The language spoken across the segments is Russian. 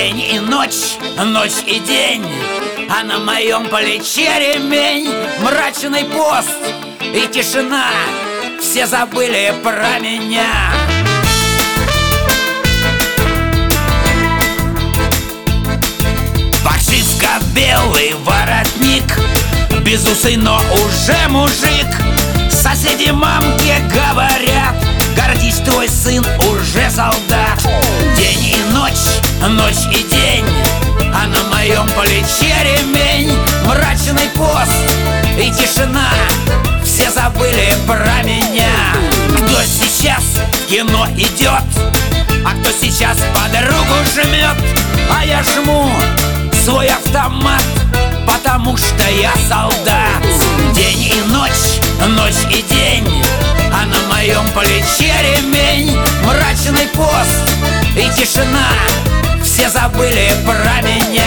День и ночь, ночь и день, а на моем плече ремень. Мрачный пост и тишина, все забыли про меня. Фашистка, белый воротник, безусый, но уже мужик. Соседи мамке говорят: гордись, твой сын уже солдат. День и ночь, ночь и день, а на моем плече ремень. Мрачный пост и тишина, все забыли про меня. Кто сейчас в кино идет, а кто сейчас подругу жмет, а я жму свой автомат, потому что я солдат. День и ночь, ночь и день, а на моем плече ремень. Мрачный пост и тишина, все забыли про меня.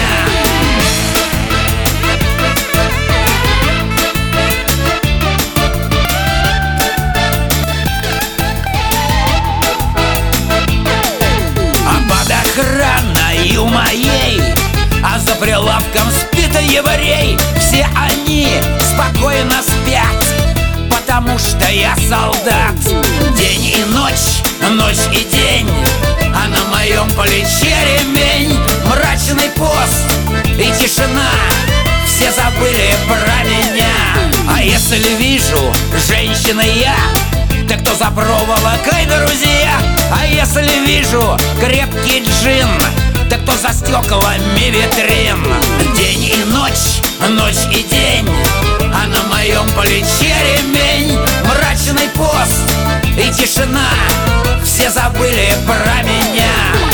А под охраною моей, а за прилавком спит еврей. Все они спокойно спят, потому что я солдат. День и ночь, ночь и день, а на моем плече ремень. Мрачный пост и тишина, все забыли про меня. А если вижу женщины я, так кто за проволокой, друзья? А если вижу крепкий джин, так кто за стеклами витрин? День и ночь, ночь и день, а на моем плече ремень. Мрачный пост и тишина, все забыли про меня.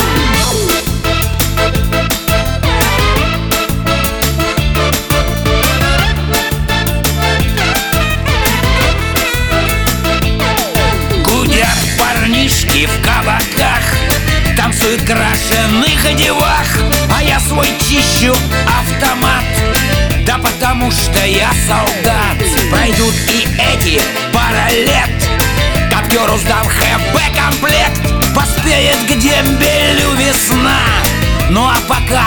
Гудят парнишки в кабаках, танцуют в крашеных девах, а я свой чищу автомат, да потому что я солдат. Пройдут и эти пара лет, коптеру сдав ХБ комплект, поспеет к дембелю весна. Ну а пока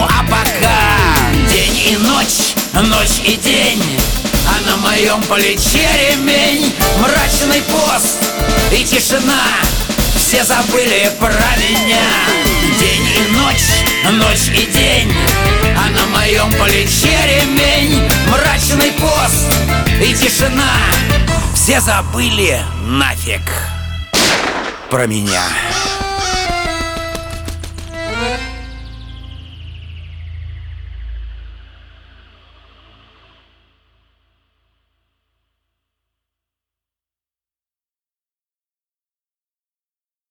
день и ночь, ночь и день, а на моем плече ремень. Мрачный пост и тишина, все забыли про меня. День и ночь, ночь и день, а на моем плече ремень. Мрачный пост и тишина, все забыли нафиг про меня.